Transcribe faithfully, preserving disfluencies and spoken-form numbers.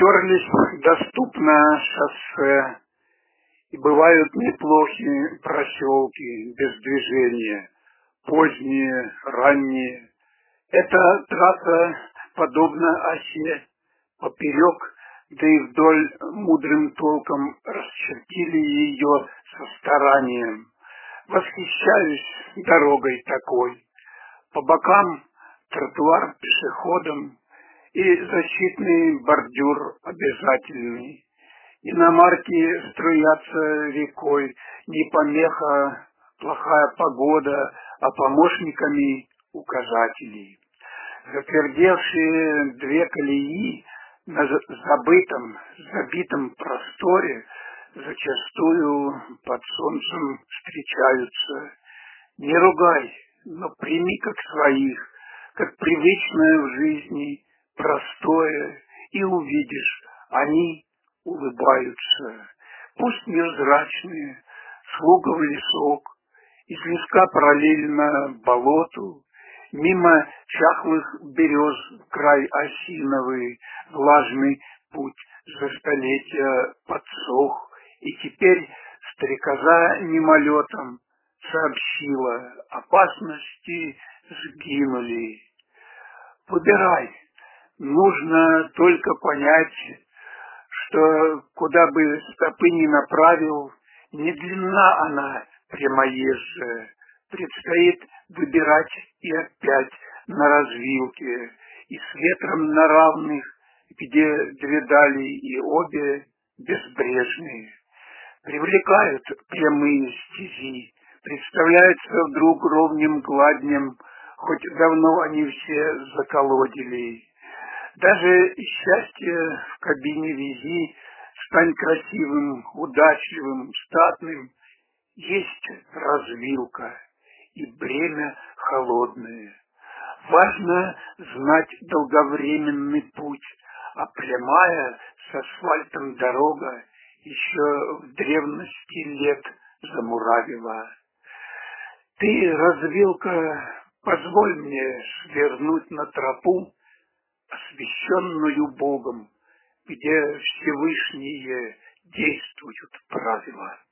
Терлись доступно шоссе, и бывают неплохие проселки без движения, поздние, ранние. Эта трасса подобна осе поперек, да и вдоль мудрым толком расчертили ее со старанием. Восхищаюсь дорогой такой. По бокам тротуар пешеходам и защитный бордюр обязательный. Иномарки струятся рекой, не помеха, плохая погода, а помощниками указателей. Затвердевшие две колеи на забытом, забитом просторе зачастую под солнцем встречаются. Не ругай, но прими как своих, как привычное в жизни, простое, и увидишь, они улыбаются. Пусть невзрачные, слуга в лесок, из леска параллельно болоту, мимо чахлых берез край осиновый, влажный путь за столетия подсох, и теперь стрекоза мимолетом сообщила: опасности сгинули. Выбирай, нужно только понять, что куда бы стопы ни направил, не длинна она прямоезжая. Предстоит выбирать и опять на развилке, и с ветром на равных, где две дали и обе безбрежные. Привлекают прямые стези, представляются вдруг ровнем гладнем, хоть давно они все заколодили. Даже счастье в кабине вези, стань красивым, удачливым, статным, есть развилка и бремя холодное. Важно знать долговременный путь, а прямая с асфальтом дорога еще в древности лет замуравила. Ты, развилка, позволь мне свернуть на тропу, освященную Богом, где Всевышние действуют правила.